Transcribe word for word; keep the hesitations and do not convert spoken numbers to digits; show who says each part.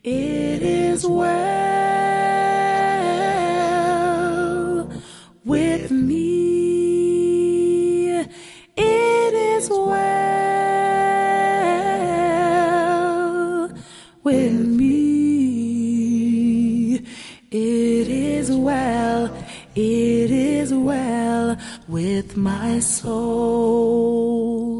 Speaker 1: It is well with me. It is well with me. It is well. It is well with my soul.